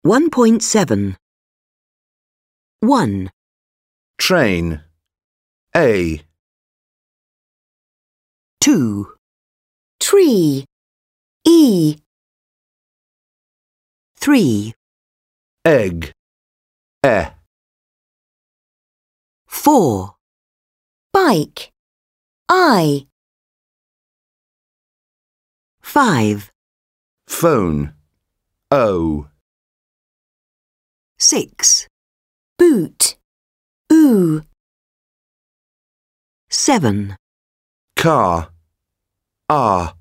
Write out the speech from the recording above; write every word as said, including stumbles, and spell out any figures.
one point seven. one. Train. A. two. Tree. E. three. Egg. E. four. Bike. I. five. Phone. O. six. Boot. Oo. seven. Car. R.